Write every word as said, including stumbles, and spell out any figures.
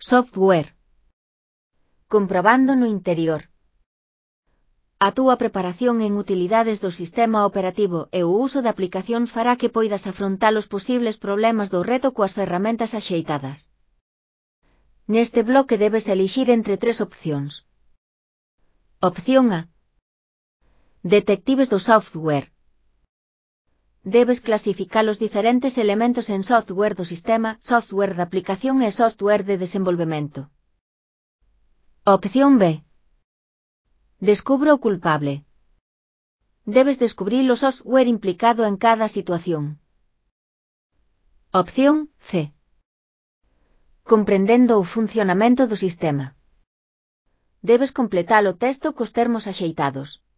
Software. Comprobando no interior. A túa preparación en utilidades do sistema operativo e o uso de aplicacións fará que poidas afrontar os posibles problemas do reto coas ferramentas axeitadas. Neste bloque debes elixir entre tres opcións. Opción A. Detectives do software. Debes clasificar os diferentes elementos en software do sistema, software de aplicación e software de desenvolvemento. Opción B. Descubra o culpable. Debes descubrir o software implicado en cada situación. Opción C. Comprendendo o funcionamento do sistema. Debes completar o texto cos termos axeitados.